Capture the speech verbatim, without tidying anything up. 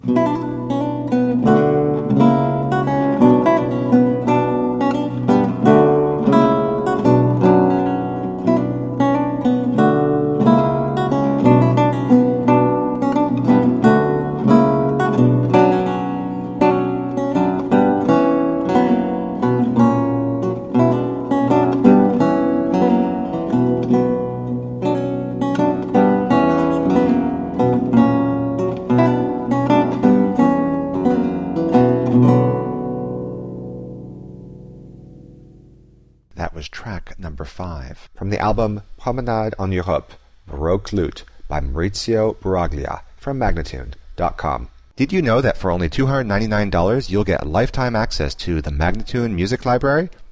That was track number five from the album Promenade en Europe, Baroque Lute by Maurizio Baraglia from Magnatune dot com. Did you know that for only two hundred ninety-nine dollars you'll get lifetime access to the Magnatune Music Library?